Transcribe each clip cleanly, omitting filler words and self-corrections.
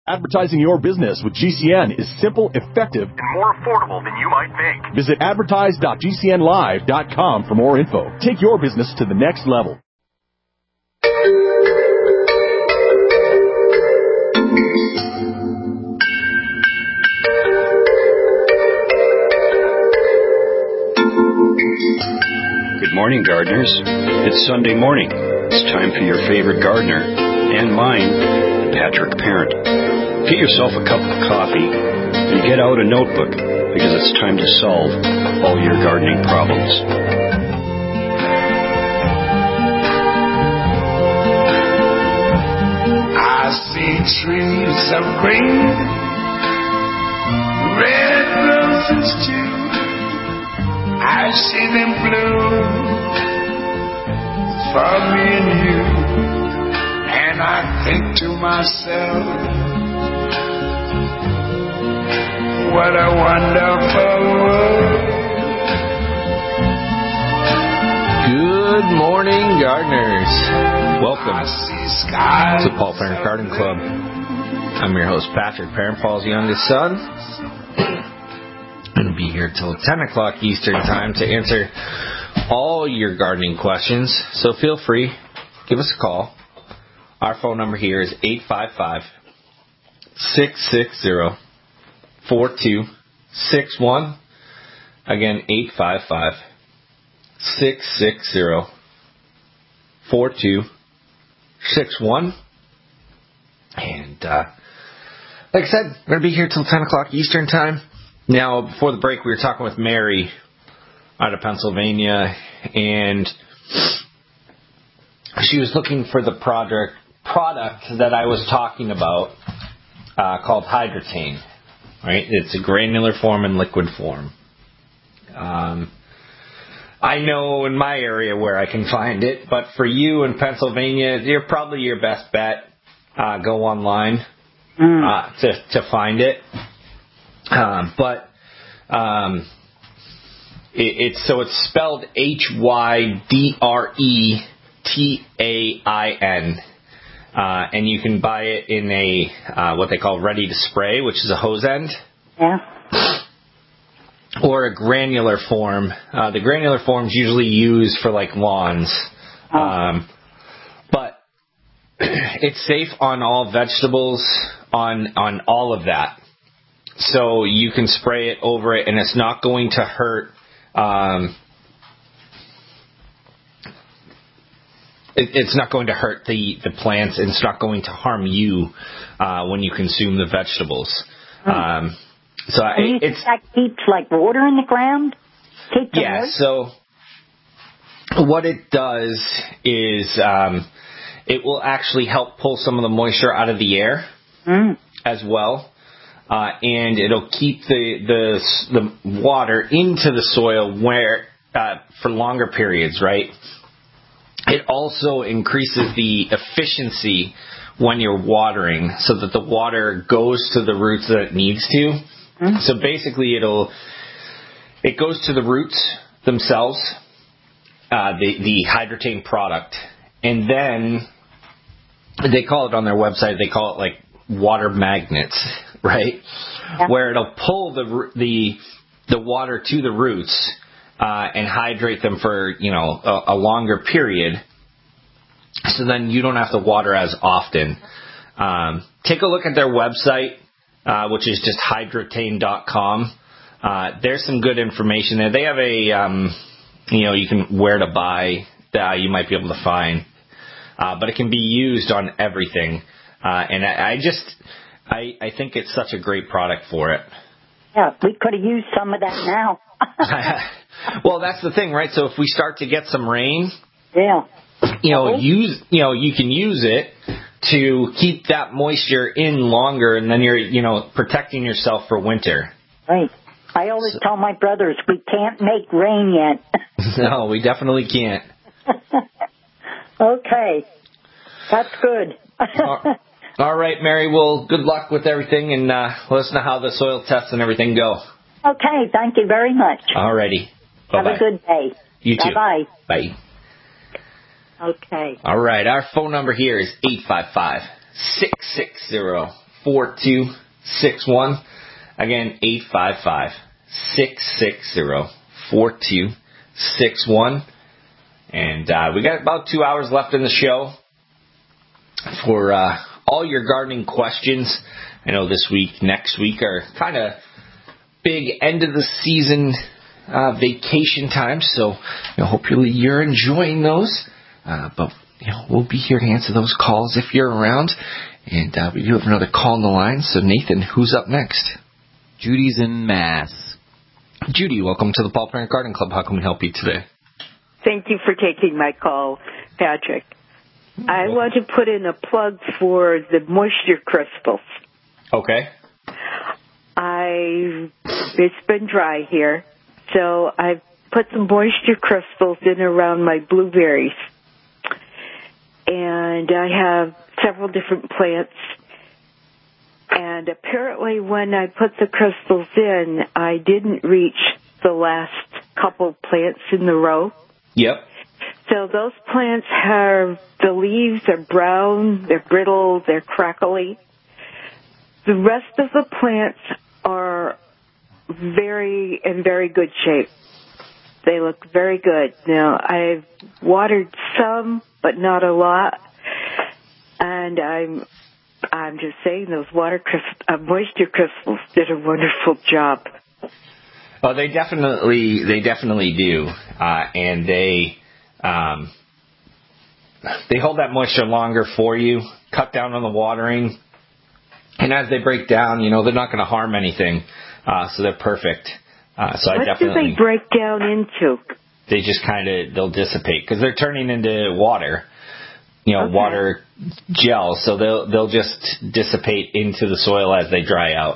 Advertising your business with GCN is simple, effective, and more affordable than you might think. Visit advertise.gcnlive.com for more info. Take your business to the next level. Good morning, gardeners. It's Sunday morning. It's time for your favorite gardener and mine, Patrick Parent. Get yourself a cup of coffee and get out a notebook because it's time to solve all your gardening problems. I see trees of green, red roses too. I see them bloom for me and you, and I think to myself, what a wonderful world. Good morning, gardeners. Welcome to Paul Parent Garden Club. I'm your host, Patrick Parent, Paul's youngest son. I'm going to be here till 10 o'clock Eastern Time to answer all your gardening questions. So feel free, give us a call. Our phone number here is 855-660-4261. Again, 855-660-4261. And like I said, we're going to be here till 10 o'clock Eastern Time. Now, before the break, we were talking with Mary out of Pennsylvania, and she was looking for the product that I was talking about called Hydratane. Right? It's a granular form and liquid form. I know in my area where I can find it, but for you in Pennsylvania, you're probably your best bet. Go online to find it. It's spelled Hydretain, and you can buy it in a what they call ready to spray, which is a hose end. Yeah. Or a granular form. The granular form is usually used for like lawns, but it's safe on all vegetables, on all of that. So you can spray it over it, and it's not going to hurt. It's not going to hurt the plants, and it's not going to harm you when you consume the vegetables. That keeps like water in the ground? So what it does is it will actually help pull some of the moisture out of the air as well. And it'll keep the water into the soil where for longer periods, right? It also increases the efficiency when you're watering so that the water goes to the roots that it needs to. So basically it goes to the roots themselves, the Hydratane product, and then they call it on their website, they call it like water magnets, right? Yeah. Where it'll pull the water to the roots and hydrate them for a longer period. So then you don't have to water as often. Take a look at their website, which is just hydratane.com. There's some good information there. They have you can where to buy that you might be able to find, but it can be used on everything. And I think it's such a great product for it. Yeah, we could have used some of that now. Well, that's the thing, right? So if we start to get some rain, you can use it to keep that moisture in longer, and then you're protecting yourself for winter. Right. I always tell my brothers we can't make rain yet. No, we definitely can't. Okay, that's good. All right, Mary. Well, good luck with everything, and let us know how the soil tests and everything go. Okay, thank you very much. All righty. Bye-bye. Have a good day. You too. Bye-bye. Bye. Okay. All right, our phone number here is 855-660-4261. 855-660-4261. Again, 855-660-4261. And we got about 2 hours left in the show for all your gardening questions. I know this week, next week are kind of big end of the season vacation times, so hopefully you're enjoying those. But we'll be here to answer those calls if you're around. And we do have another call on the line. So Nathan, who's up next? Judy's in Mass. Judy, welcome to the Paul Parent Garden Club. How can we help you today? Thank you for taking my call, Patrick. I want to put in a plug for the moisture crystals. Okay. It's been dry here, so I've put some moisture crystals in around my blueberries. And I have several different plants. And apparently when I put the crystals in, I didn't reach the last couple plants in the row. Yep. So those plants the leaves are brown, they're brittle, they're crackly. The rest of the plants are in very good shape. They look very good. Now, I've watered some, but not a lot. And I'm just saying those moisture crystals did a wonderful job. Well, they definitely do. And they hold that moisture longer for you, cut down on the watering. And as they break down, they're not going to harm anything. So they're perfect. What do they break down into? They just they'll dissipate because they're turning into water, okay. Water gel. So they'll just dissipate into the soil as they dry out.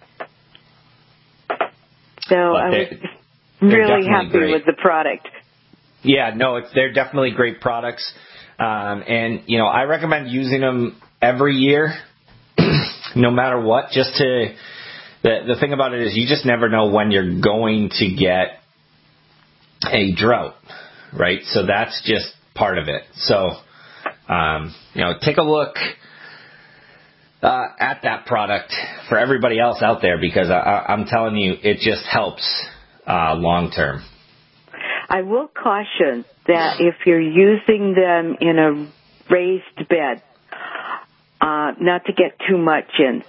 So I was really happy with the product. Yeah, no, they're definitely great products. And I recommend using them every year, no matter what, the thing about it is you just never know when you're going to get a drought, right? So that's just part of it. So, take a look at that product for everybody else out there because I'm telling you, it just helps long term. I will caution that if you're using them in a raised bed, not to get too much in.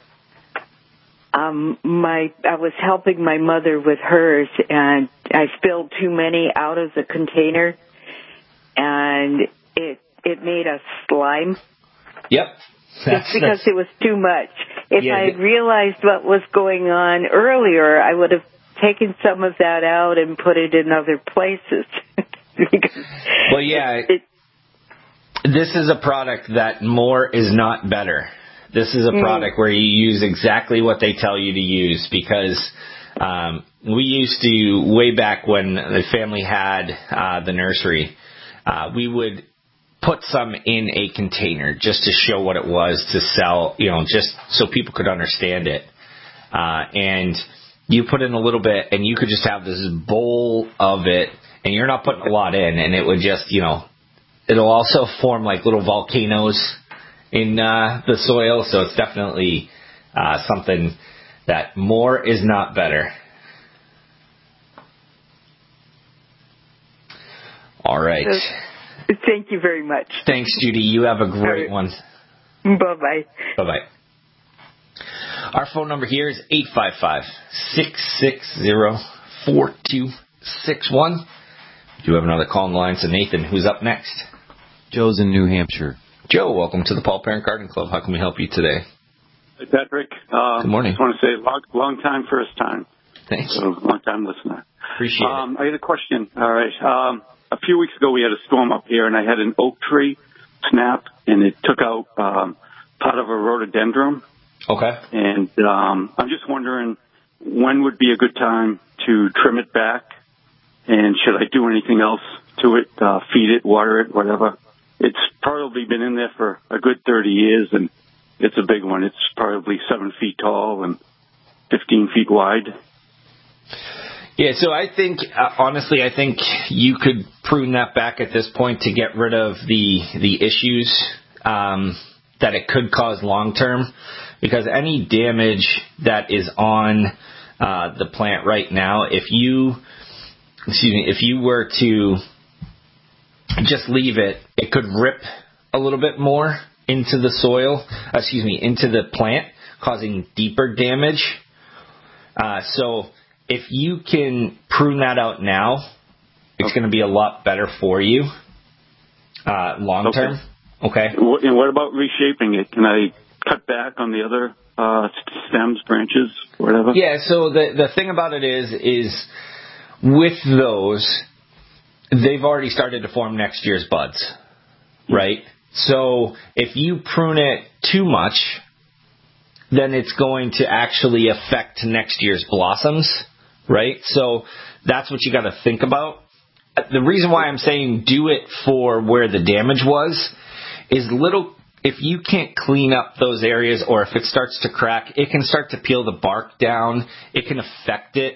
I was helping my mother with hers, and I spilled too many out of the container, and it made a slime. Yep. Just because it was too much. If I had realized what was going on earlier, I would have taken some of that out and put it in other places. Well, yeah. This is a product that more is not better. This is a product where you use exactly what they tell you to use because we used to, way back when the family had the nursery, we would put some in a container just to show what it was to sell, just so people could understand it. And you put in a little bit and you could just have this bowl of it and you're not putting a lot in and it would just, it'll also form like little volcanoes in the soil. So it's definitely something that more is not better. All right. Thank you very much. Thanks, Judy. You have a great one. Bye-bye. Bye-bye. Our phone number here is 855-660-4261. We do have another call on the line. So Nathan, who's up next? Joe's in New Hampshire. Joe, welcome to the Paul Parent Garden Club. How can we help you today? Hey, Patrick. Good morning. I just want to say long time, first time. Thanks. So, long time listener. Appreciate it. I had a question. All right. A few weeks ago, we had a storm up here, and I had an oak tree snap, and it took out part of a rhododendron. Okay. And I'm just wondering when would be a good time to trim it back, and should I do anything else to it, feed it, water it, whatever? It's probably been in there for a good 30 years, and it's a big one. It's probably 7 feet tall and 15 feet wide. Yeah, so I think, honestly, I think you could prune that back at this point to get rid of the issues. that it could cause long term, because any damage that is on the plant right now, if you were to just leave it, it could rip a little bit more into the soil, into the plant, causing deeper damage. So if you can prune that out now, it's going to be a lot better for you long term. Okay. And what about reshaping it? Can I cut back on the other stems, branches, whatever? Yeah, so the thing about it is with those, they've already started to form next year's buds, right? So if you prune it too much, then it's going to actually affect next year's blossoms, right? So that's what you got to think about. The reason why I'm saying do it for where the damage was is if you can't clean up those areas, or if it starts to crack, it can start to peel the bark down. It can affect it,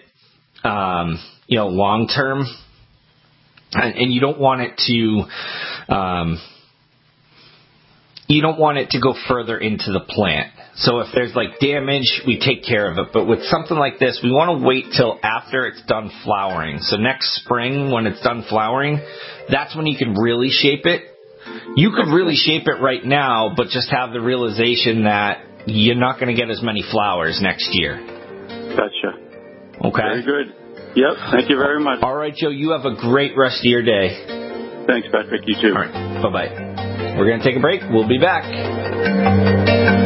long term. And you don't want it to go further into the plant. So if there's damage, we take care of it. But with something like this, we want to wait till after it's done flowering. So next spring, when it's done flowering, that's when you can really shape it. You could really shape it right now, but just have the realization that you're not going to get as many flowers next year. Gotcha. Okay. Very good. Yep. Thank you very much. All right, Joe. You have a great rest of your day. Thanks, Patrick. You too. All right. Bye-bye. We're going to take a break. We'll be back.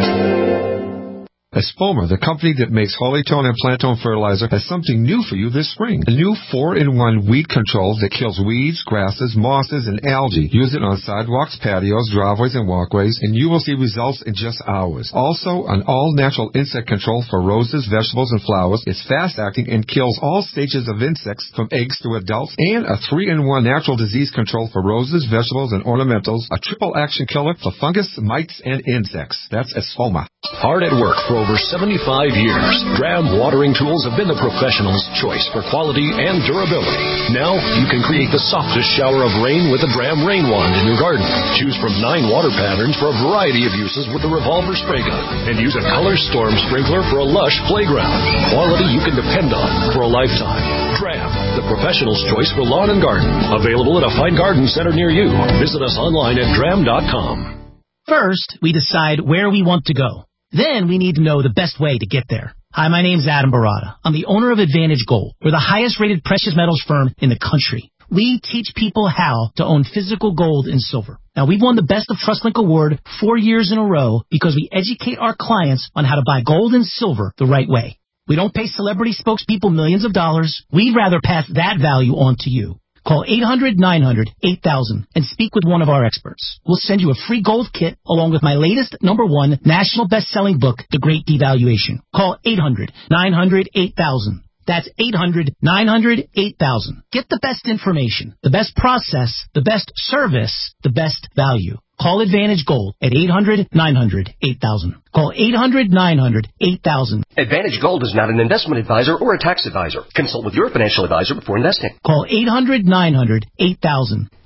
Espoma, the company that makes Holytone and Plantone fertilizer, has something new for you this spring. A new 4-in-1 weed control that kills weeds, grasses, mosses, and algae. Use it on sidewalks, patios, driveways, and walkways, and you will see results in just hours. Also, an all-natural insect control for roses, vegetables, and flowers. It's fast-acting and kills all stages of insects from eggs to adults. And a 3-in-1 natural disease control for roses, vegetables, and ornamentals. A triple-action killer for fungus, mites, and insects. That's Espoma. Hard at work for over 75 years, Dram watering tools have been the professional's choice for quality and durability. Now you can create the softest shower of rain with a Dram rain wand in your garden. Choose from 9 water patterns for a variety of uses with the revolver spray gun, and use a color storm sprinkler for a lush playground. Quality you can depend on for a lifetime. Dram, the professional's choice for lawn and garden. Available at a fine garden center near you. Visit us online at dram.com. First, we decide where we want to go. Then we need to know the best way to get there. Hi, my name's Adam Barada. I'm the owner of Advantage Gold. We're the highest rated precious metals firm in the country. We teach people how to own physical gold and silver. Now, we've won the Best of TrustLink Award 4 years in a row because we educate our clients on how to buy gold and silver the right way. We don't pay celebrity spokespeople millions of dollars. We'd rather pass that value on to you. Call 800-900-8000 and speak with one of our experts. We'll send you a free gold kit along with my latest #1 national best-selling book, The Great Devaluation. Call 800-900-8000. That's 800-900-8000. Get the best information, the best process, the best service, the best value. Call Advantage Gold at 800-900-8000. Call 800-900-8000. Advantage Gold is not an investment advisor or a tax advisor. Consult with your financial advisor before investing. Call 800-900-8000.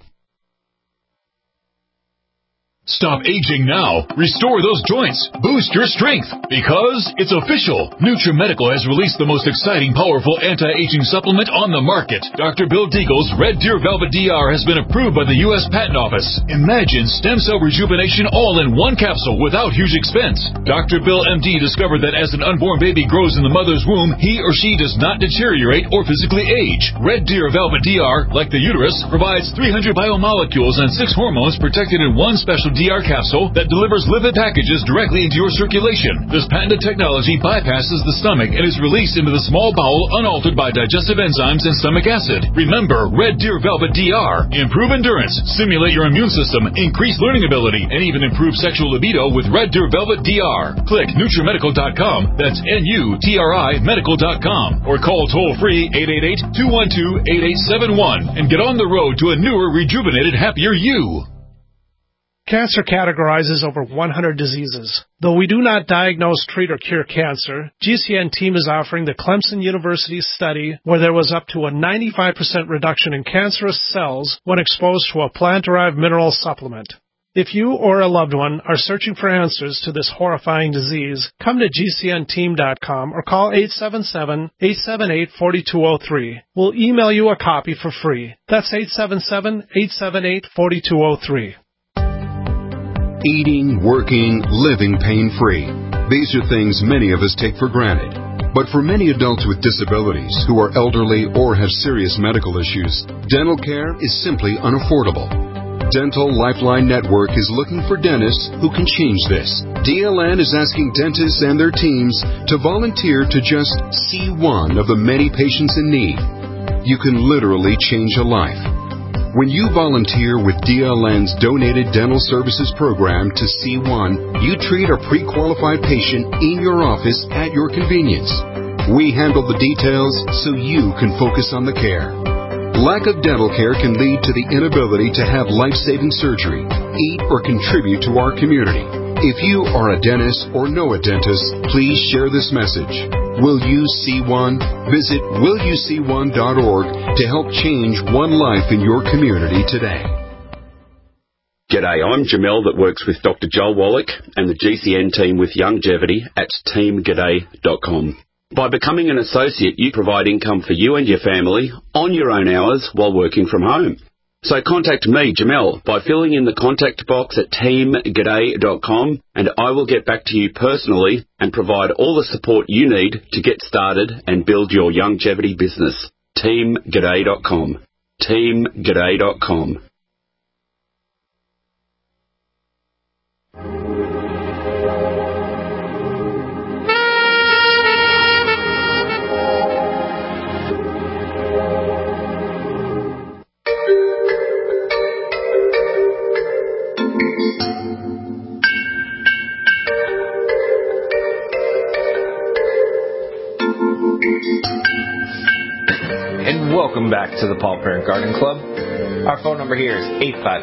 Stop aging now. Restore those joints. Boost your strength. Because it's official. NutriMedical has released the most exciting, powerful anti-aging supplement on the market. Dr. Bill Deagle's Red Deer Velvet DR has been approved by the U.S. Patent Office. Imagine stem cell rejuvenation all in one capsule without huge expense. Dr. Bill MD discovered that as an unborn baby grows in the mother's womb, he or she does not deteriorate or physically age. Red Deer Velvet DR, like the uterus, provides 300 biomolecules and 6 hormones protected in one special DR capsule that delivers lipid packages directly into your circulation. This patented technology bypasses the stomach and is released into the small bowel unaltered by digestive enzymes and stomach acid. Remember, Red Deer Velvet DR. Improve endurance, stimulate your immune system, increase learning ability, and even improve sexual libido with Red Deer Velvet DR. Click NutriMedical.com, that's NUTRI Medical.com, or call toll-free 888-212-8871 and get on the road to a newer, rejuvenated, happier you. Cancer categorizes over 100 diseases. Though we do not diagnose, treat, or cure cancer, GCN team is offering the Clemson University study where there was up to a 95% reduction in cancerous cells when exposed to a plant-derived mineral supplement. If you or a loved one are searching for answers to this horrifying disease, come to GCNteam.com or call 877-878-4203. We'll email you a copy for free. That's 877-878-4203. Eating, working, living pain-free. These are things many of us take for granted. But for many adults with disabilities who are elderly or have serious medical issues, dental care is simply unaffordable. Dental Lifeline Network is looking for dentists who can change this. DLN is asking dentists and their teams to volunteer to just see one of the many patients in need. You can literally change a life. When you volunteer with DLN's Donated Dental Services Program to C1, you treat a pre-qualified patient in your office at your convenience. We handle the details so you can focus on the care. Lack of dental care can lead to the inability to have life-saving surgery, eat, or contribute to our community. If you are a dentist or know a dentist, please share this message. Will You See One? Visit willyouseeone.org to help change one life in your community today. G'day, I'm Jamel that works with Dr. Joel Wallach and the GCN team with Longevity at teamg'day.com. By becoming an associate, you provide income for you and your family on your own hours while working from home. So contact me, Jamel, by filling in the contact box at teamg'day.com, and I will get back to you personally and provide all the support you need to get started and build your longevity business. teamg'day.com. teamg'day.com. And welcome back to the Paul Parent Garden Club. Our phone number here is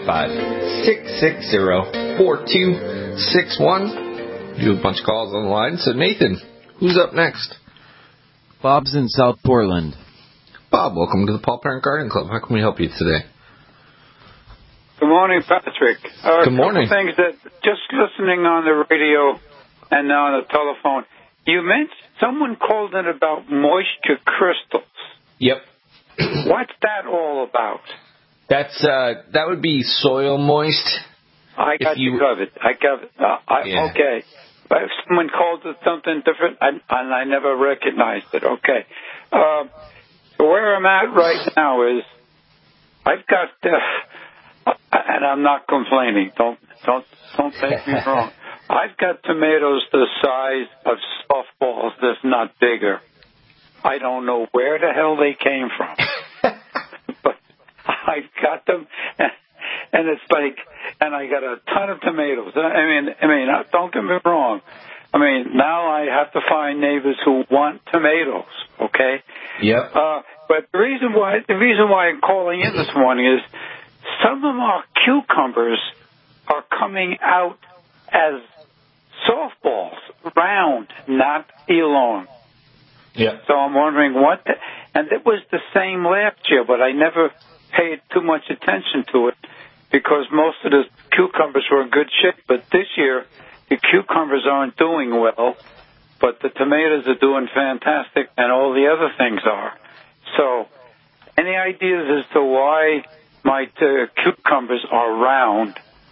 855-660-4261. Do a bunch of calls on the line. So Nathan, who's up next? Bob's in South Portland. Bob, welcome to the Paul Parent Garden Club. How can we help you today? Good morning, Patrick. Good morning. A couple things that just listening on the radio and on the telephone, you mentioned someone called in about moisture crystals. Yep. What's that all about? That's that would be soil moist. I got you covered. Okay. But if someone called it something different, and I never recognized it. Okay. Where I'm at right now is I've got, and I'm not complaining. Don't take me wrong. I've got tomatoes the size of softballs, if not bigger. I don't know where the hell they came from, but I've got them, and it's like, and I got a ton of tomatoes. I mean, don't get me wrong. I mean, now I have to find neighbors who want tomatoes. Okay. Yep. But the reason why I'm calling in this morning is some of our cucumbers are coming out as softballs, round, not elong. Yeah. So I'm wondering and it was the same last year, but I never paid too much attention to it because most of the cucumbers were in good shape. But this year, the cucumbers aren't doing well, but the tomatoes are doing fantastic, and all the other things are. So, any ideas as to why my cucumbers are round?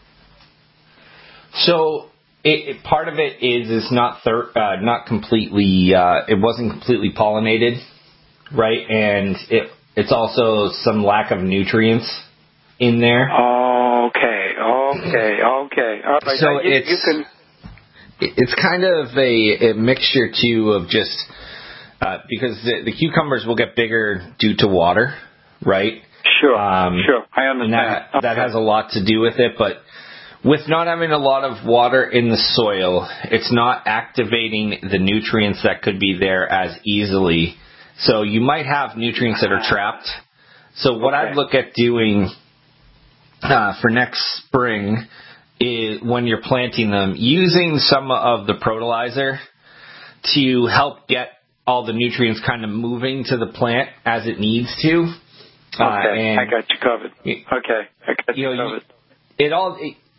So, part of it is not completely. It wasn't completely pollinated, right? And it's also some lack of nutrients in there. Okay. All right. So it's kind of a mixture too of just because the cucumbers will get bigger due to water, right? Sure. I understand. And that has a lot to do with it, but with not having a lot of water in the soil, it's not activating the nutrients that could be there as easily. So you might have nutrients that are trapped. So what I'd look at doing for next spring is when you're planting them, using some of the fertilizer to help get all the nutrients kind of moving to the plant as it needs to. Okay, I got you covered. Okay, I got you covered.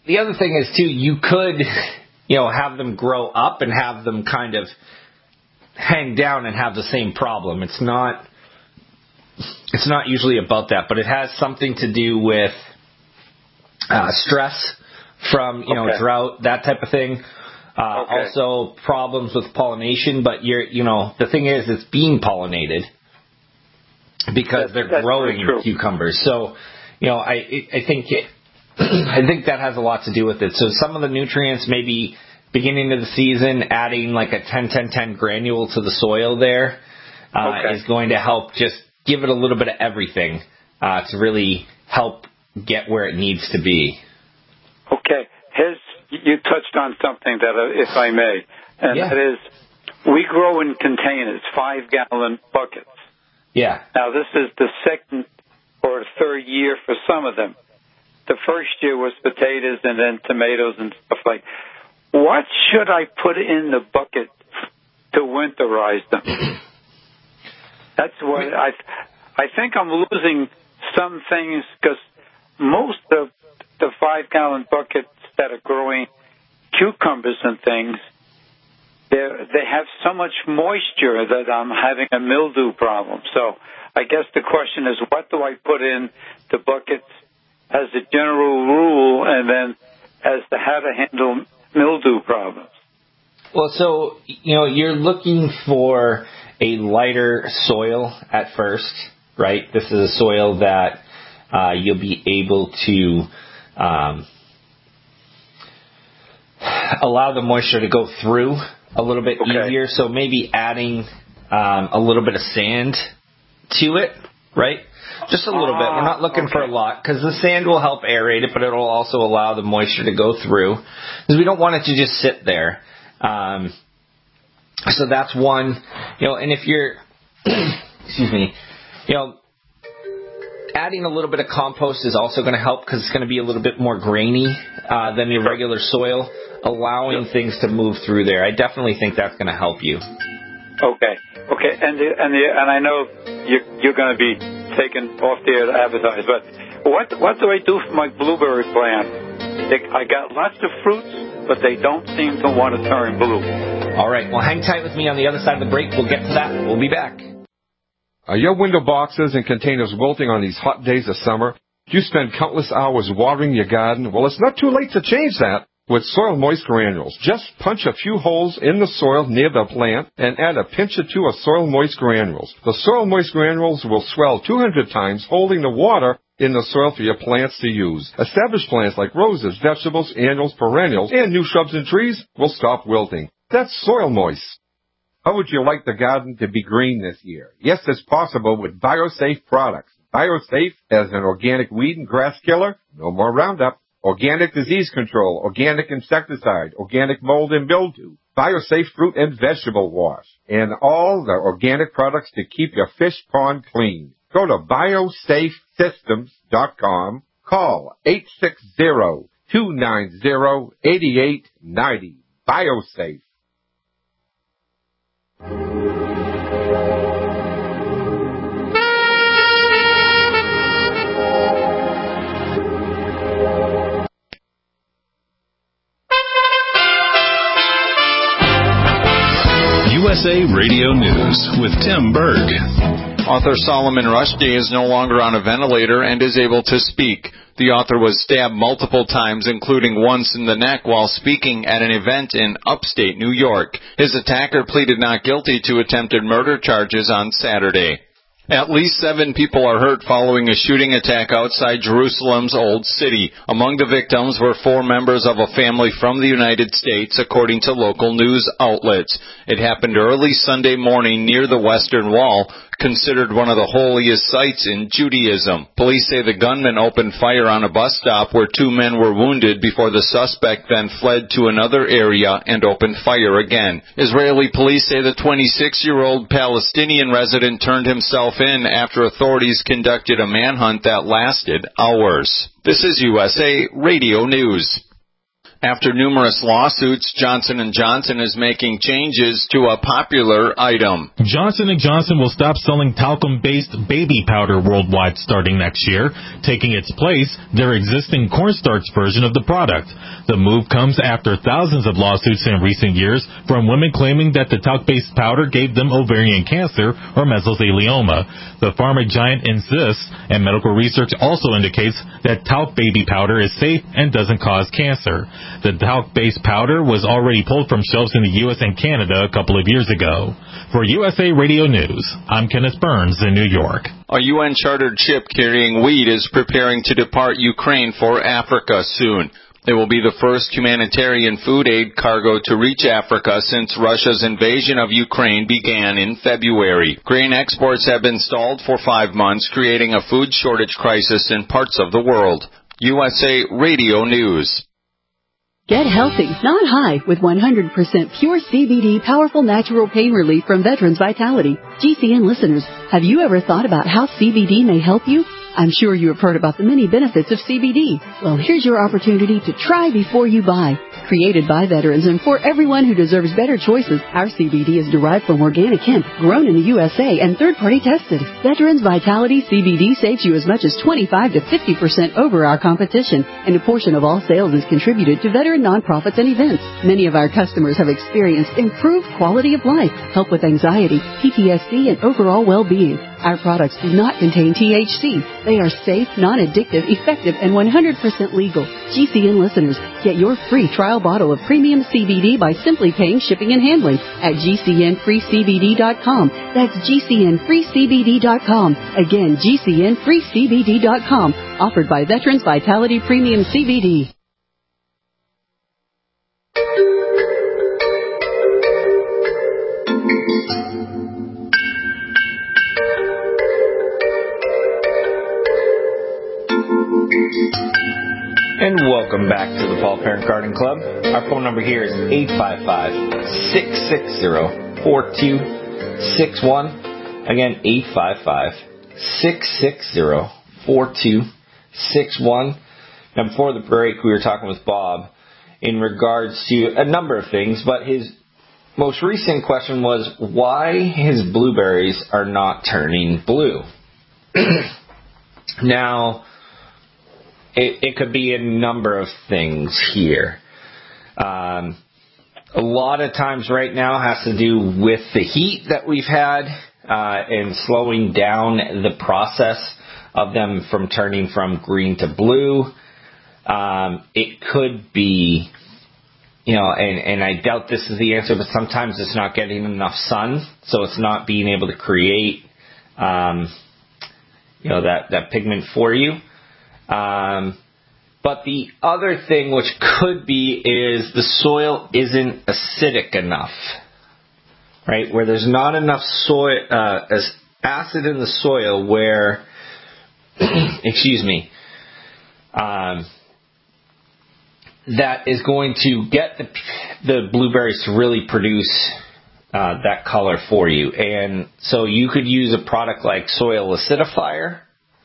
the other thing is, too, you could, have them grow up and have them kind of hang down and have the same problem. It's not usually about that, but it has something to do with stress from, drought, that type of thing. Also problems with pollination, but the thing is, it's being pollinated because they're growing cucumbers. So, I think that has a lot to do with it. So some of the nutrients, maybe beginning of the season, adding like a 10-10-10 granule to the soil there is going to help just give it a little bit of everything to really help get where it needs to be. Okay. You touched on something that, if I may, and that is, we grow in containers, 5-gallon buckets. Yeah. Now, this is the second or third year for some of them. The first year was potatoes and then tomatoes and stuff like that. What should I put in the bucket to winterize them? That's what I think I'm losing some things, because most of the 5-gallon buckets that are growing cucumbers and things, they have so much moisture that I'm having a mildew problem. So I guess the question is, what do I put in the buckets as a general rule, and then as to how to handle mildew problems? Well, so, you're looking for a lighter soil at first, right? This is a soil that you'll be able to allow the moisture to go through a little bit easier. So maybe adding a little bit of sand to it, right? Just a little bit. We're not looking for a lot, because the sand will help aerate it, but it'll also allow the moisture to go through, because we don't want it to just sit there. So that's one, and if you're, excuse me, adding a little bit of compost is also going to help, because it's going to be a little bit more grainy than your regular soil, allowing things to move through there. I definitely think that's going to help you. Okay, and I know you're going to be taken off the air to advertise, but what do I do for my blueberry plant? I got lots of fruits, but they don't seem to want to turn blue. All right, well, hang tight with me on the other side of the break. We'll get to that. We'll be back. Are your window boxes and containers wilting on these hot days of summer? Do you spend countless hours watering your garden? Well, it's not too late to change that with Soil Moist Granules. Just punch a few holes in the soil near the plant and add a pinch or two of Soil Moist Granules. The Soil Moist Granules will swell 200 times, holding the water in the soil for your plants to use. Established plants like roses, vegetables, annuals, perennials, and new shrubs and trees will stop wilting. That's Soil Moist. How would you like the garden to be green this year? Yes, it's possible with BioSafe products. BioSafe as an organic weed and grass killer, no more Roundup. Organic disease control, organic insecticide, organic mold and mildew, BioSafe fruit and vegetable wash, and all the organic products to keep your fish pond clean. Go to biosafesystems.com. Call 860-290-8890. BioSafe. USA Radio News with Tim Berg. Author Solomon Rushdie is no longer on a ventilator and is able to speak. The author was stabbed multiple times, including once in the neck while speaking at an event in upstate New York. His attacker pleaded not guilty to attempted murder charges on Saturday. At least 7 people are hurt following a shooting attack outside Jerusalem's Old City. Among the victims were 4 members of a family from the United States, according to local news outlets. It happened early Sunday morning near the Western Wall, considered one of the holiest sites in Judaism. Police say the gunman opened fire on a bus stop where 2 men were wounded before the suspect then fled to another area and opened fire again. Israeli police say the 26-year-old Palestinian resident turned himself in after authorities conducted a manhunt that lasted hours. This is USA Radio News. After numerous lawsuits, Johnson & Johnson is making changes to a popular item. Johnson & Johnson will stop selling talcum-based baby powder worldwide starting next year, taking its place their existing cornstarch version of the product. The move comes after thousands of lawsuits in recent years from women claiming that the talc-based powder gave them ovarian cancer or mesothelioma. The pharma giant insists, and medical research also indicates that talc baby powder is safe and doesn't cause cancer. The talc-based powder was already pulled from shelves in the U.S. and Canada a couple of years ago. For USA Radio News, I'm Kenneth Burns in New York. A UN-chartered ship carrying wheat is preparing to depart Ukraine for Africa soon. It will be the first humanitarian food aid cargo to reach Africa since Russia's invasion of Ukraine began in February. Grain exports have been stalled for 5 months, creating a food shortage crisis in parts of the world. USA Radio News. Get healthy, not high, with 100% pure CBD powerful natural pain relief from Veterans Vitality. GCN listeners, have you ever thought about how CBD may help you? I'm sure you have heard about the many benefits of CBD. Well, here's your opportunity to try before you buy. Created by veterans and for everyone who deserves better choices, our CBD is derived from organic hemp, grown in the USA and third-party tested. Veterans Vitality CBD saves you as much as 25 to 50% over our competition, and a portion of all sales is contributed to veteran nonprofits and events. Many of our customers have experienced improved quality of life, help with anxiety, PTSD, and overall well-being. Our products do not contain THC. They are safe, non-addictive, effective, and 100% legal. GCN listeners, get your free trial bottle of premium CBD by simply paying shipping and handling at GCNFreeCBD.com. That's GCNFreeCBD.com. Again, GCNFreeCBD.com. Offered by Veterans Vitality Premium CBD. And welcome back to the Paul Parent Garden Club. Our phone number here is 855-660-4261. Again, 855-660-4261. Now, before the break, we were talking with Bob in regards to a number of things, but his most recent question was why his blueberries are not turning blue. Now, it could be a number of things here. A lot of times right now has to do with the heat that we've had and slowing down the process of them from turning from green to blue. It could be, and I doubt this is the answer, but sometimes it's not getting enough sun, so it's not being able to create, that pigment for you. But the other thing which could be is the soil isn't acidic enough, right? Where there's not enough soil, acid in the soil where, that is going to get the blueberries to really produce that color for you. And so you could use a product like Soil Acidifier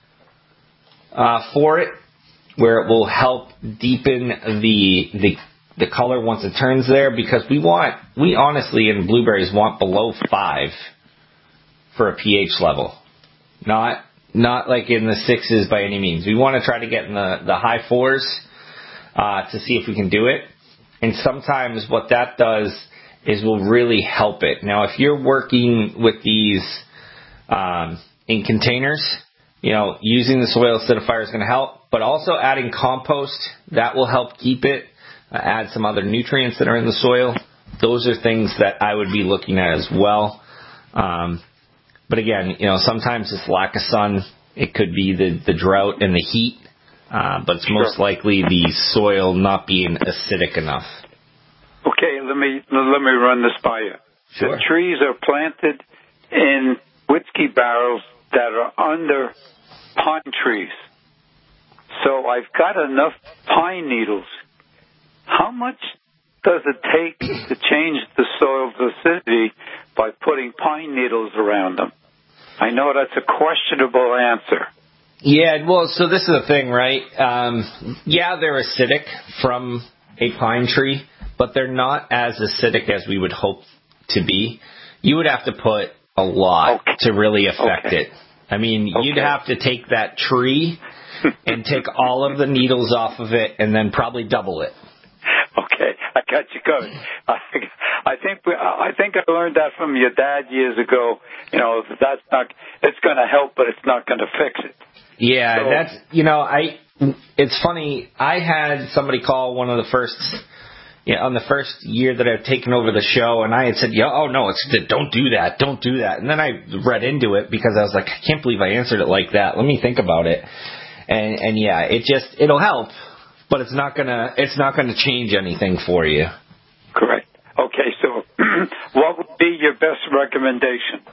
for it, where it will help deepen the color once it turns there, because we honestly in blueberries want below 5 for a pH level. Not like in the 6s by any means. We want to try to get in the high 4s to see if we can do it. And sometimes what that does is will really help it. Now, if you're working with these in containers, using the soil acidifier is going to help, but also adding compost, that will help keep it. Add some other nutrients that are in the soil. Those are things that I would be looking at as well. But again, sometimes it's lack of sun. It could be the drought and the heat, but it's most likely the soil not being acidic enough. Okay, let me run this by you. Sure. The trees are planted in whiskey barrels that are under pine trees. So I've got enough pine needles. How much does it take to change the soil's acidity by putting pine needles around them? I know that's a questionable answer. Yeah, well, so this is the thing, right? They're acidic from a pine tree, but they're not as acidic as we would hope to be. You would have to put a lot to really affect it. I mean, you'd have to take that tree and take all of the needles off of it and then probably double it. Okay, I got you covered. I think I learned that from your dad years ago. You know, that's not. It's going to help, but it's not going to fix it. Yeah, so, that's It's funny. I had somebody call one of the first. Yeah, on the first year that I've taken over the show, and I had said, don't do that. And then I read into it because I was like, I can't believe I answered it like that. Let me think about it. And yeah, it'll help, but it's not gonna change anything for you. Correct. Okay, so what would be your best recommendation?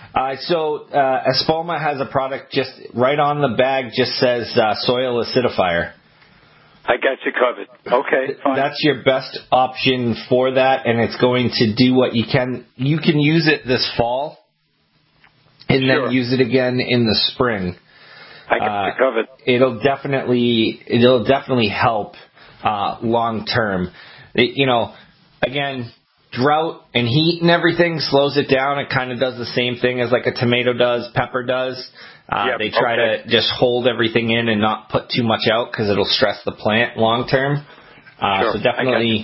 Espoma has a product just right on the bag, just says soil acidifier. I got you covered. Okay, fine. That's your best option for that, and it's going to do what you can. You can use it this fall, and then use it again in the spring. I got you covered. It'll definitely help long term. Again, drought and heat and everything slows it down. It kind of does the same thing as like a tomato does, pepper does. They try to just hold everything in and not put too much out because it'll stress the plant long term. So definitely,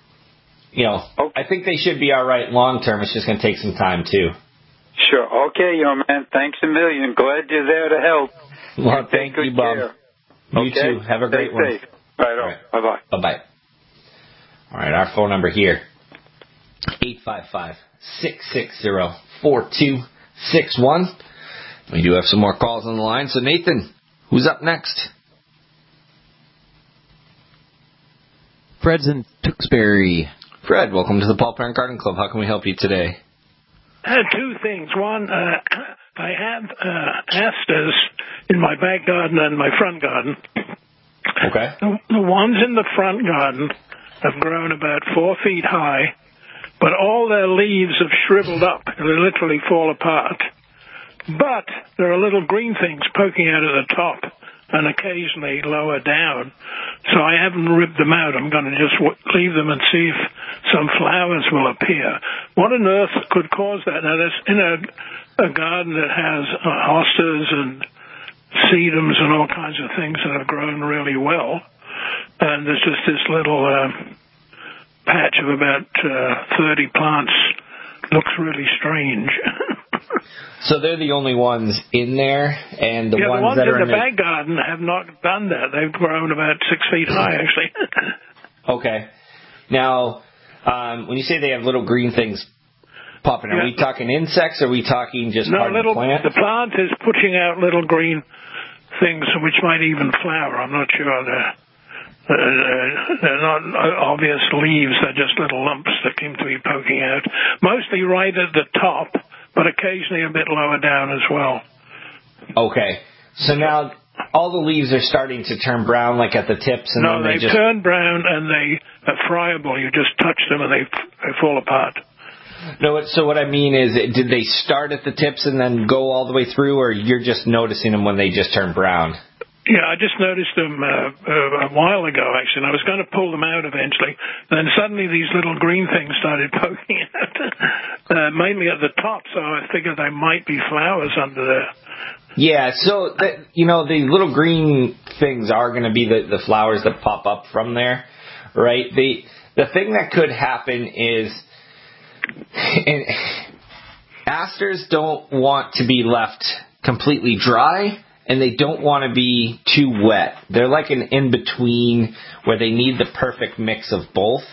I think they should be all right long term. It's just going to take some time too. Sure. Okay, young man. Thanks a million. Glad you're there to help. Well, thank you, Bob. You too. Have a great one. Safe. Right on. Bye-bye. Bye-bye. All right, our phone number here, 855-660-4261. We do have some more calls on the line. So, Nathan, who's up next? Fred's in Tewksbury. Fred, welcome to the Paul Parent Garden Club. How can we help you today? Two things. One, I have asters in my back garden and my front garden. Okay. The ones in the front garden have grown about 4 feet high, but all their leaves have shriveled up. They literally fall apart. But there are little green things poking out at the top and occasionally lower down. So I haven't ripped them out. I'm going to just leave them and see if some flowers will appear. What on earth could cause that? Now, that's in a garden that has hostas and sedums and all kinds of things that have grown really well. And there's just this little patch of about 30 plants. Looks really strange. So they're the only ones in there, and the ones that are in the back garden have not done that. They've grown about 6 feet high, actually. Okay. Now, when you say they have little green things popping, are we talking insects, or are we talking just part of the plant? The plant is pushing out little green things which might even flower. I'm not sure. They're not obvious leaves. They're just little lumps that seem to be poking out, mostly right at the top, but occasionally a bit lower down as well. Okay. So now all the leaves are starting to turn brown, like at the tips, and then they turn brown and they are friable. You just touch them and they fall apart. No, so what I mean is, did they start at the tips and then go all the way through, or you're just noticing them when they just turn brown? Yeah, I just noticed them a while ago, actually, and I was going to pull them out eventually. And then suddenly these little green things started poking out, mainly at the top, so I figured they might be flowers under there. Yeah, so, the little green things are going to be the flowers that pop up from there, right? The thing that could happen is, asters don't want to be left completely dry, and they don't want to be too wet. They're like an in-between where they need the perfect mix of both.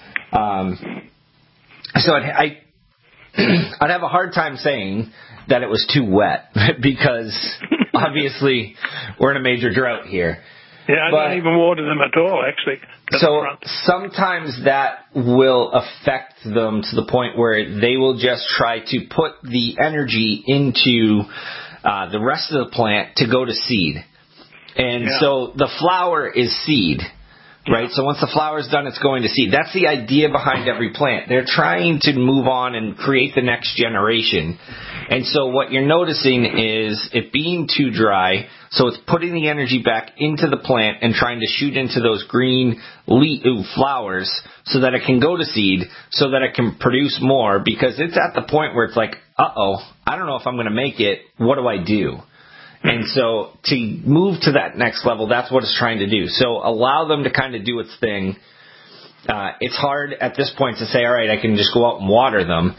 So I'd have a hard time saying that it was too wet because obviously we're in a major drought here. Yeah, I don't even water them at all, actually. So sometimes that will affect them to the point where they will just try to put the energy into the rest of the plant to go to seed. And so the flower is seed, right? So once the flower's done, it's going to seed. That's the idea behind every plant. They're trying to move on and create the next generation. And so what you're noticing is it being too dry, so it's putting the energy back into the plant and trying to shoot into those green flowers so that it can go to seed, so that it can produce more, because it's at the point where it's like, I don't know if I'm going to make it. What do I do? And so to move to that next level, that's what it's trying to do. So allow them to kind of do its thing. It's hard at this point to say, all right, I can just go out and water them.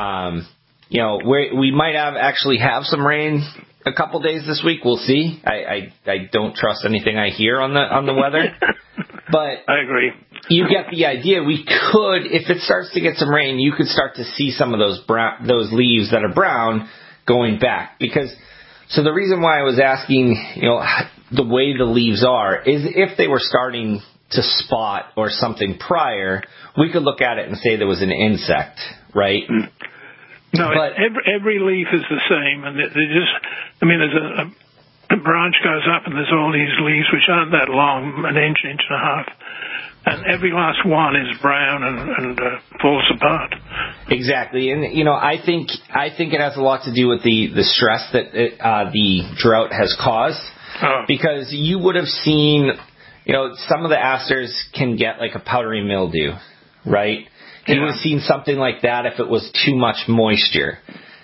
We might actually have some rain a couple days this week. We'll see. I don't trust anything I hear on the weather. But I agree. You get the idea. We could, if it starts to get some rain, you could start to see some of those leaves that are brown going back. So the reason why I was asking, the way the leaves are, is if they were starting to spot or something prior, we could look at it and say there was an insect, right? No, but every leaf is the same, and there's a branch goes up and there's all these leaves which aren't that long, an inch and a half. And every last one is brown and falls apart. Exactly, and I think it has a lot to do with the stress that the drought has caused. Because you would have seen, some of the asters can get like a powdery mildew, right? Yeah. You would have seen something like that if it was too much moisture.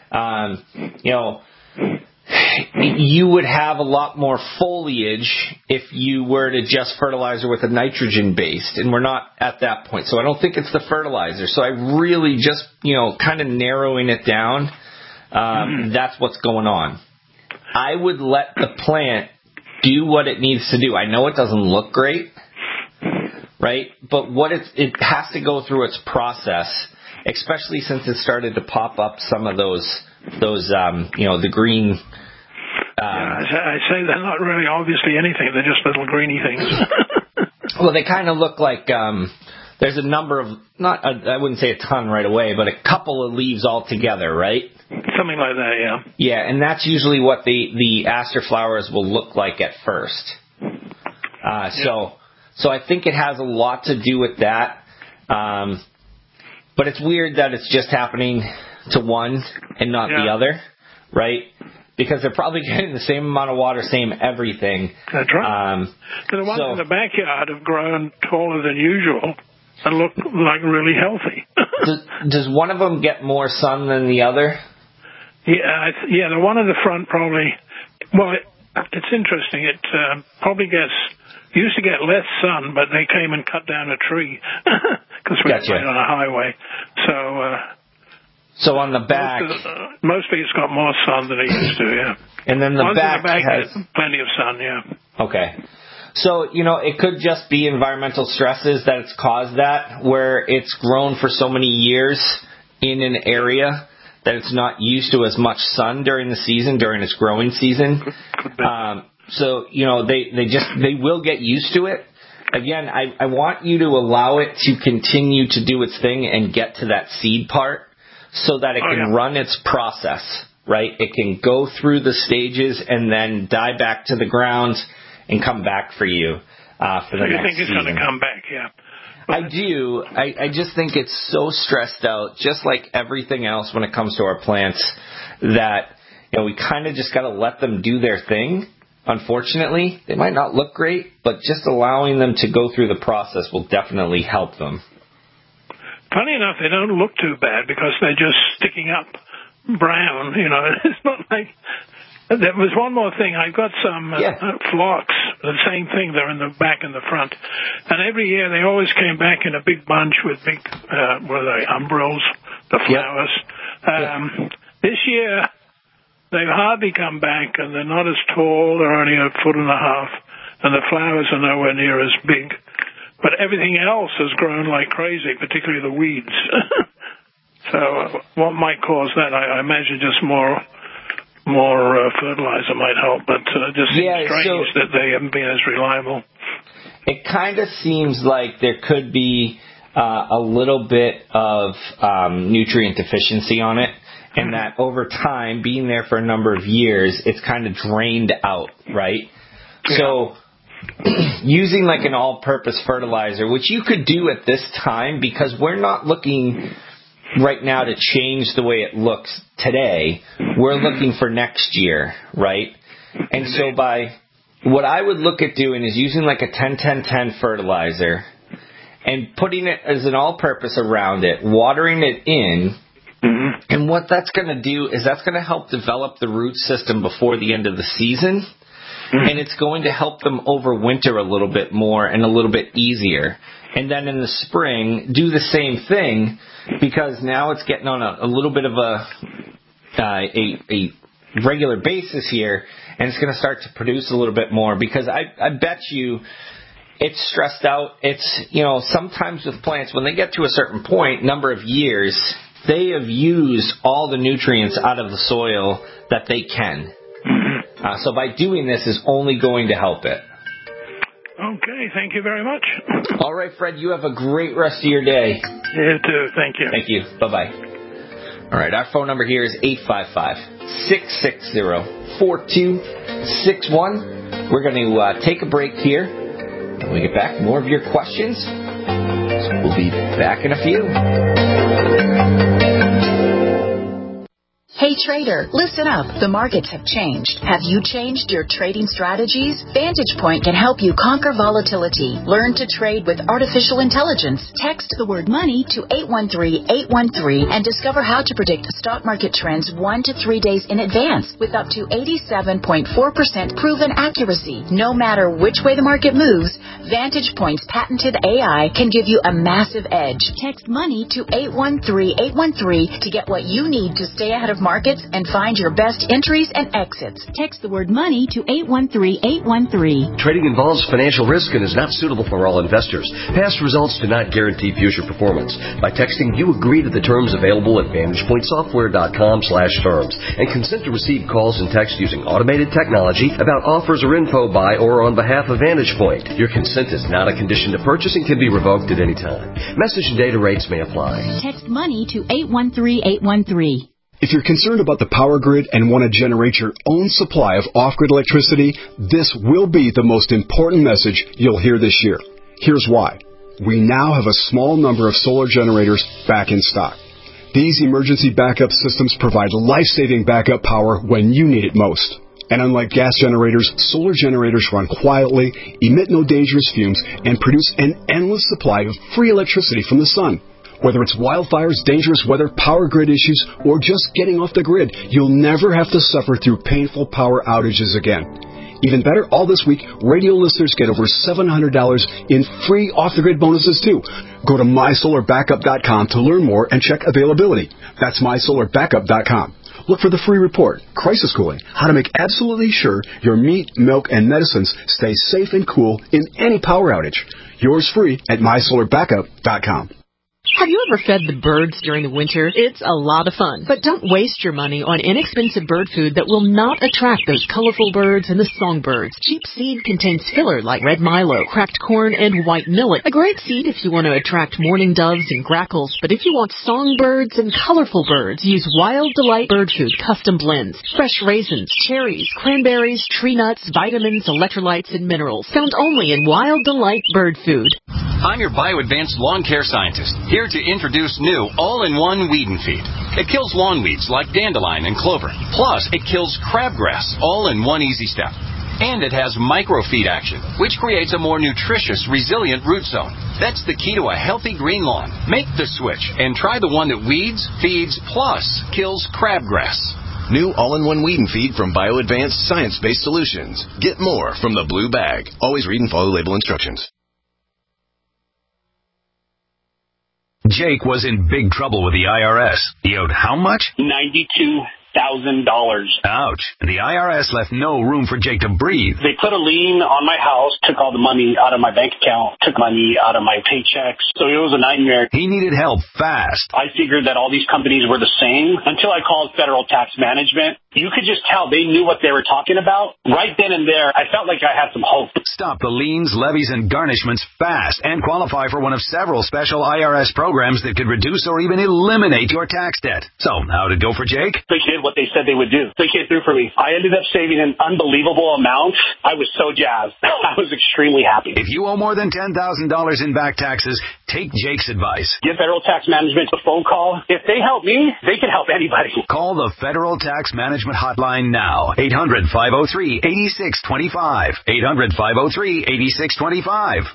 You would have a lot more foliage if you were to just fertilizer with a nitrogen based, and we're not at that point. So I don't think it's the fertilizer. So I really just, kind of narrowing it down, that's what's going on. I would let the plant do what it needs to do. I know it doesn't look great, right? But it has to go through its process, especially since it started to pop up some of those the green. I say they're not really obviously anything. They're just little greeny things. Well, they kind of look like there's a number of, I wouldn't say a ton right away, but a couple of leaves all together, right? Something like that, yeah. Yeah, and that's usually what the aster flowers will look like at first. So I think it has a lot to do with that. But it's weird that it's just happening to one and not the other, right? Because they're probably getting the same amount of water, same everything. That's right. The ones in the backyard have grown taller than usual and look like really healthy. Does one of them get more sun than the other? Yeah, the one in the front probably. Well, it's interesting. It probably used to get less sun, but they came and cut down a tree because we're right on a highway. So on the back, mostly it's got more sun than it used to. Yeah, and then the back has plenty of sun. Yeah. Okay. So, it could just be environmental stresses that it's caused that, where it's grown for so many years in an area that it's not used to as much sun during the season, during its growing season. So, they will get used to it. Again, I want you to allow it to continue to do its thing and get to that seed part so that it can run its process, right? It can go through the stages and then die back to the ground and come back for you for the next season. You think it's going to come back, yeah. I do. I just think it's so stressed out, just like everything else when it comes to our plants, that we kind of just got to let them do their thing. Unfortunately, they might not look great, but just allowing them to go through the process will definitely help them. Funny enough, they don't look too bad because they're just sticking up brown. It's not like... There was one more thing. I've got some phlox, the same thing. They're in the back and the front. And every year they always came back in a big bunch with big, umbrellas, the flowers. This year they've hardly come back and they're not as tall. They're only 1.5 feet, and the flowers are nowhere near as big. But everything else has grown like crazy, particularly the weeds. So what might cause that? I imagine just more fertilizer might help, but just seems strange that they haven't been as reliable. It kind of seems like there could be a little bit of nutrient deficiency on it, and that over time, being there for a number of years, it's kind of drained out, right? Yeah. So using like an all-purpose fertilizer, which you could do at this time because we're not looking right now to change the way it looks today. We're looking for next year, right? And so what I would look at doing is using like a 10-10-10 fertilizer and putting it as an all-purpose around it, watering it in. And what that's going to do is that's going to help develop the root system before the end of the season. And it's going to help them overwinter a little bit more and a little bit easier. And then in the spring, do the same thing because now it's getting on a little bit of a regular basis here, and it's going to start to produce a little bit more because I bet you it's stressed out. It's, sometimes with plants, when they get to a certain point, number of years, they have used all the nutrients out of the soil that they can. So by doing this is only going to help it. Okay, thank you very much. All right, Fred, you have a great rest of your day. You too, thank you. Thank you. Bye-bye. All right, our phone number here is 855-660-4261. We're going to take a break here. When we get back, more of your questions. So we'll be back in a few. Hey trader, listen up. The markets have changed. Have you changed your trading strategies? Vantage Point can help you conquer volatility. Learn to trade with artificial intelligence. Text the word money to 813-813 and discover how to predict stock market trends 1 to 3 days in advance with up to 87.4% proven accuracy. No matter which way the market moves, Vantage Point's patented AI can give you a massive edge. Text money to 813-813 to get what you need to stay ahead of markets and find your best entries and exits. Text the word money to 813-813. Trading involves financial risk and is not suitable for all investors. Past results do not guarantee future performance. By texting, you agree to the terms available at VantagePointSoftware.com/terms and consent to receive calls and text using automated technology about offers or info by or on behalf of Vantage Point. Your consent is not a condition to purchase and can be revoked at any time. Message and data rates may apply. Text money to 813-813. If you're concerned about the power grid and want to generate your own supply of off-grid electricity, this will be the most important message you'll hear this year. Here's why. We now have a small number of solar generators back in stock. These emergency backup systems provide life-saving backup power when you need it most. And unlike gas generators, solar generators run quietly, emit no dangerous fumes, and produce an endless supply of free electricity from the sun. Whether it's wildfires, dangerous weather, power grid issues, or just getting off the grid, you'll never have to suffer through painful power outages again. Even better, all this week, radio listeners get over $700 in free off-the-grid bonuses, too. Go to mysolarbackup.com to learn more and check availability. That's mysolarbackup.com. Look for the free report, Crisis Cooling, how to make absolutely sure your meat, milk, and medicines stay safe and cool in any power outage. Yours free at mysolarbackup.com. Have you ever fed the birds during the winter? It's a lot of fun. But don't waste your money on inexpensive bird food that will not attract those colorful birds and the songbirds. Cheap seed contains filler like red milo, cracked corn, and white millet. A great seed if you want to attract mourning doves and grackles. But if you want songbirds and colorful birds, use Wild Delight Bird Food Custom Blends. Fresh raisins, cherries, cranberries, tree nuts, vitamins, electrolytes, and minerals. Found only in Wild Delight Bird Food. I'm your BioAdvanced lawn care scientist, here to introduce new all-in-one weed and feed. It kills lawn weeds like dandelion and clover. Plus, it kills crabgrass, all in one easy step. And it has microfeed action, which creates a more nutritious, resilient root zone. That's the key to a healthy green lawn. Make the switch and try the one that weeds, feeds, plus kills crabgrass. New all-in-one weed and feed from BioAdvanced science-based solutions. Get more from the blue bag. Always read and follow label instructions. Jake was in big trouble with the IRS. He owed how much? $92,000. Ouch. The IRS left no room for Jake to breathe. They put a lien on my house, took all the money out of my bank account, took money out of my paychecks. So it was a nightmare. He needed help fast. I figured that all these companies were the same until I called Federal Tax Management. you could just tell they knew what they were talking about. Right then and there, I felt like I had some hope. Stop the liens, levies, and garnishments fast and qualify for one of several special IRS programs that could reduce or even eliminate your tax debt. So, how'd it go for Jake? They did what they said they would do. They came through for me. I ended up saving an unbelievable amount. I was so jazzed. I was extremely happy. If you owe more than $10,000 in back taxes, take Jake's advice. Give Federal Tax Management a phone call. If they help me, they can help anybody. Call the Federal Tax Management Hotline now. 800-503-8625. 800-503-8625.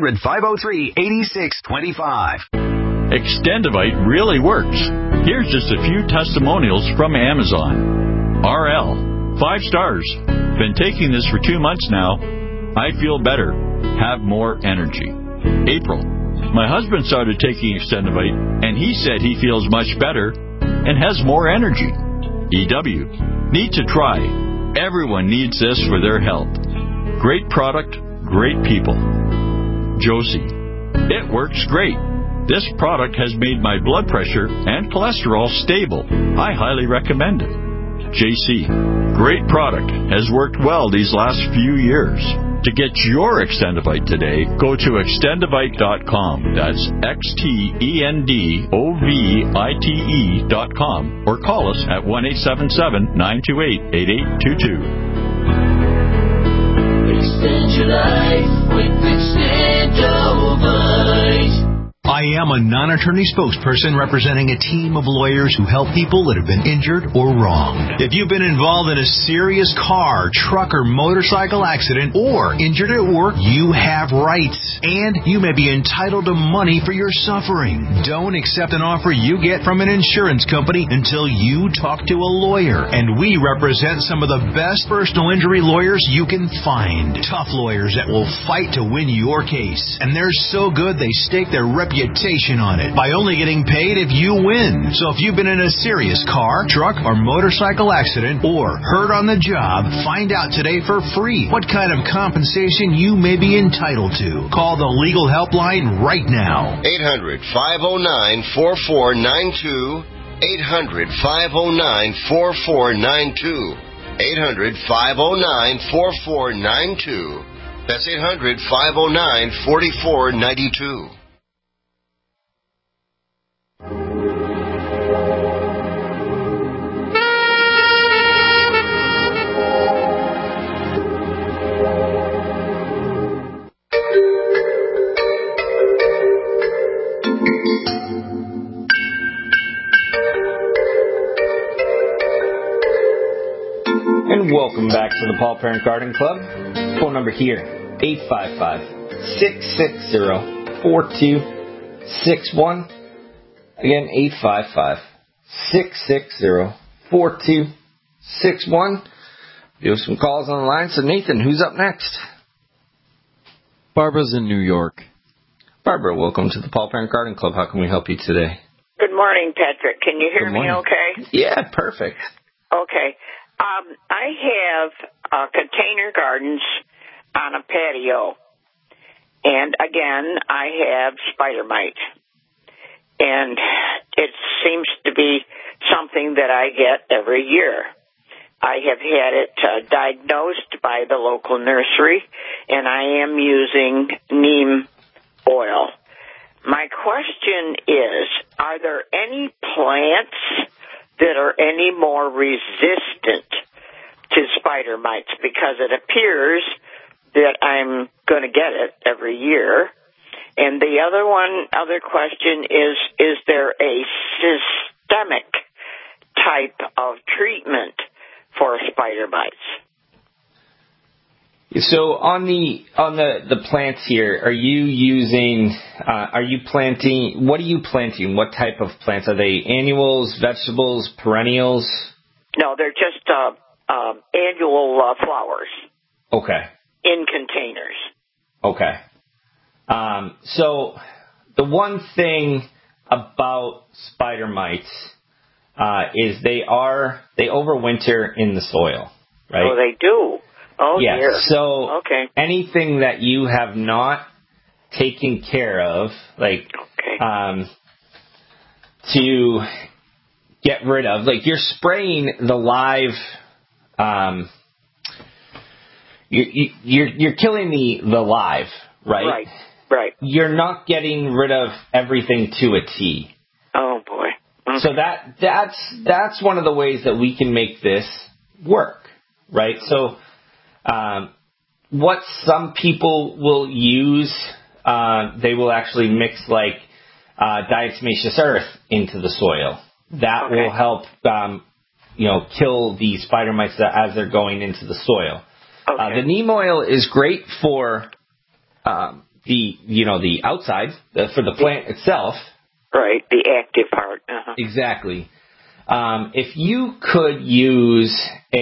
800-503-8625. Extendivite really works. Here's just a few testimonials from Amazon. RL, 5 stars. Been taking this for 2 months now. I feel better. Have more energy. April, my husband started taking Extendivite, and he said he feels much better and has more energy. EW, need to try. Everyone needs this for their health. Great product, great people. Josie, it works great. This product has made my blood pressure and cholesterol stable. I highly recommend it. JC, great product. Has worked well these last few years. To get your Extendivite today, go to extendivite.com. That's XTENDOVITE.com. Or call us at 1-877-928-8822. Extend your life with Extendivite. I am a non-attorney spokesperson representing a team of lawyers who help people that have been injured or wronged. If you've been involved in a serious car, truck, or motorcycle accident or injured at work, you have rights, and you may be entitled to money for your suffering. Don't accept an offer you get from an insurance company until you talk to a lawyer, and we represent some of the best personal injury lawyers you can find. Tough lawyers that will fight to win your case, and they're so good they stake their reputation on it by only getting paid if you win. So if you've been in a serious car, truck, or motorcycle accident or hurt on the job, find out today for free what kind of compensation you may be entitled to. Call the legal helpline right now. 800-509-4492. 800-509-4492. 800-509-4492. That's 800-509-4492. And welcome back to the Paul Parent Garden Club. Phone number here, 855-660-4261. Again, 855-660-4261. We have some calls on the line. So, Nathan, who's up next? Barbara's in New York. Barbara, welcome to the Paul Parent Garden Club. How can we help you today? Good morning, Patrick. Can you hear me okay? Yeah, perfect. Okay. I have container gardens on a patio. And, again, I have spider mite. And it seems to be something that I get every year. I have had it diagnosed by the local nursery, and I am using neem oil. My question is, are there any plants that are any more resistant to spider mites? Because it appears that I'm going to get it every year. And the other question is there a systemic type of treatment for spider mites? So on the plants here, are you planting, what are you planting? What type of plants? Are they annuals, vegetables, perennials? No, they're just annual flowers. Okay. In containers. Okay. So the one thing about spider mites is they overwinter in the soil, right? Oh, they do. Oh, yeah. Dear. So okay. Anything that you have not taken care of, like to get rid of, like you're spraying the live, you're killing the live, right? Right. You're not getting rid of everything to a T. Oh boy. Mm-hmm. So that's one of the ways that we can make this work, right? So, what some people will use, they will actually mix like diatomaceous earth into the soil. That will help, kill the spider mites as they're going into the soil. Okay. The neem oil is great for the outside, for the plant itself. Right, the active part. Uh-huh. Exactly. If you could use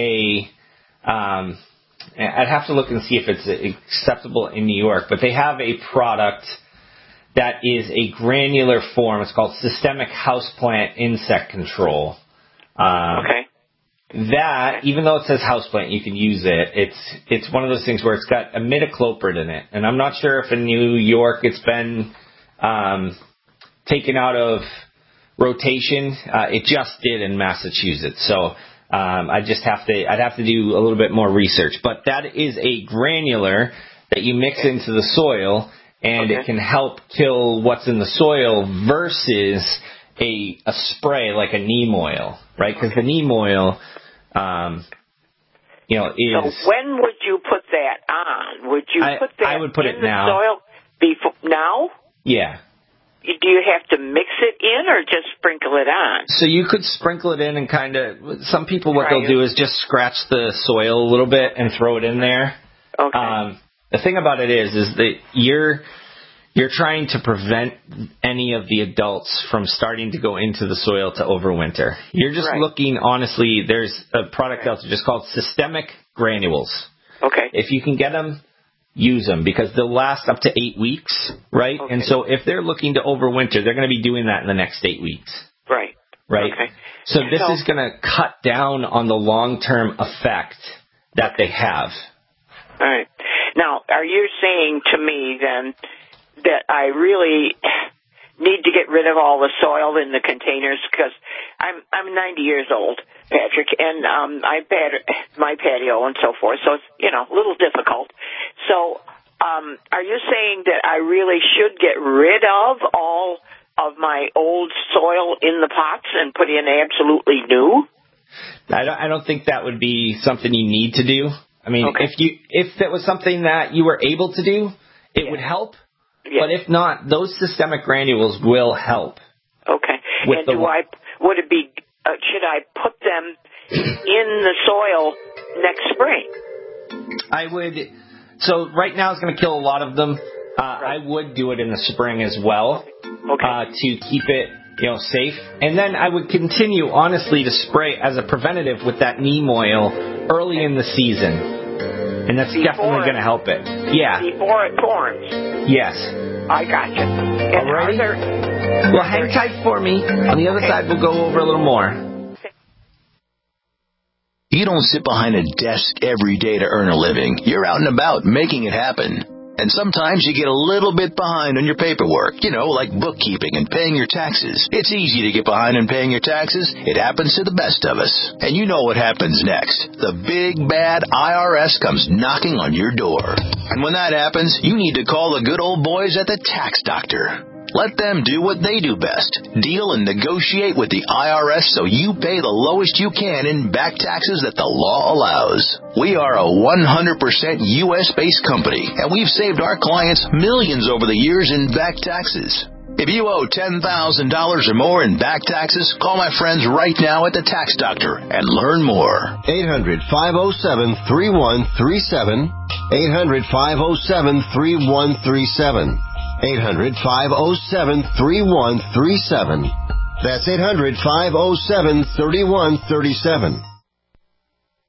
I'd have to look and see if it's acceptable in New York, but they have a product that is a granular form. It's called Systemic Houseplant Insect Control. Okay. That, even though it says houseplant, you can use it. It's one of those things where it's got imidacloprid in it. And I'm not sure if in New York it's been taken out of rotation. It just did in Massachusetts. So I'd have to do a little bit more research. But that is a granular that you mix into the soil, and it can help kill what's in the soil versus a spray like a neem oil, right? Because the neem oil, is... So when would you put that on? Would you put that I would put in it the now. soil now? Yeah. Do you have to mix it in or just sprinkle it on? So you could sprinkle it in and kind of... Some people, what they'll do is just scratch the soil a little bit and throw it in there. Okay. The thing about it is that you're trying to prevent any of the adults from starting to go into the soil to overwinter. You're just looking, honestly, there's a product out there just called Systemic Granules. Okay. If you can get them, use them, because they'll last up to 8 weeks, right? Okay. And so if they're looking to overwinter, they're going to be doing that in the next 8 weeks. Right. Right? Okay. So this is going to cut down on the long-term effect that they have. All right. Now, are you saying to me then that I really need to get rid of all the soil in the containers? Because I'm 90 years old, Patrick, and I had my patio and so forth, so it's, a little difficult. So are you saying that I really should get rid of all of my old soil in the pots and put in absolutely new? I don't think that would be something you need to do. I mean, if that was something that you were able to do, it would help. Yeah. But if not, those systemic granules will help. Okay. And would it be? Should I put them in the soil next spring? I would. So right now it's going to kill a lot of them. I would do it in the spring as well. Okay. To keep it, safe. And then I would continue, honestly, to spray as a preventative with that neem oil early in the season. And that's definitely going to help it. Yeah. Before it forms. Yes. I gotcha. And alrighty. Well, hang tight for me. On the other side, we'll go over a little more. You don't sit behind a desk every day to earn a living. You're out and about making it happen. And sometimes you get a little bit behind on your paperwork, like bookkeeping and paying your taxes. It's easy to get behind on paying your taxes. It happens to the best of us. And you know what happens next. The big, bad IRS comes knocking on your door. And when that happens, you need to call the good old boys at the Tax Doctor. Let them do what they do best. Deal and negotiate with the IRS so you pay the lowest you can in back taxes that the law allows. We are a 100% U.S.-based company, and we've saved our clients millions over the years in back taxes. If you owe $10,000 or more in back taxes, call my friends right now at the Tax Doctor and learn more. 800-507-3137. 800-507-3137. 800-507-3137. That's 800-507-3137.